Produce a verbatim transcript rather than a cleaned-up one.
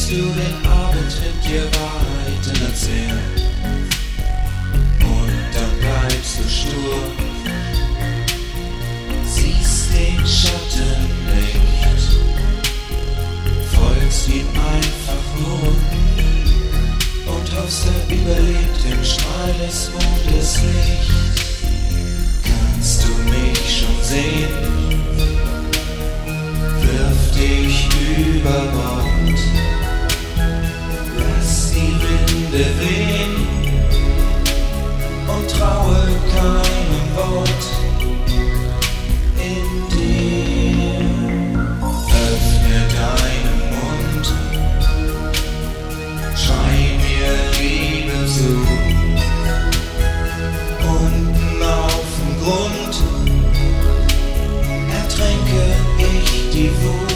willst du den Abend mit dir weiter erzählen? Und dann bleibst du stur, siehst den Schatten nicht, folgst ihm einfach nur und hoffst, er überlebt den Strahl des Mondes nicht. Kannst du mich schon sehen? Wirf dich über Bord, lass die Winde wehen und traue keinem Wort in dir. Öffne deinen Mund, schrei mir Liebe zu. Unten auf dem Grund ertränke ich die Wut.